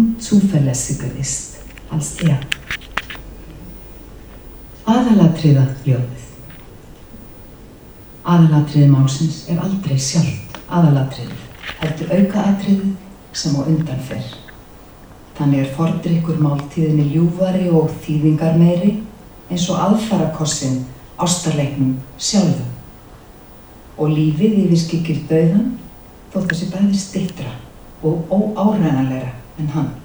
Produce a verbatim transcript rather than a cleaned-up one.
unzuverlässige ist als er. Aðalatriða ljóðið. Aðalatriði málsins er aldrei sjálft aðalatriðið, heldur aukaatriðið sem á undan fer. Þannig er fordrykkur máltíðinni ljúfari og þýðingarmeiri eins og aðfarakossinn ástarleiknum sjálfum. Og lífið yfirskyggir dauðann þótt það sé bæði styttra og óáreiðanlegra en hann.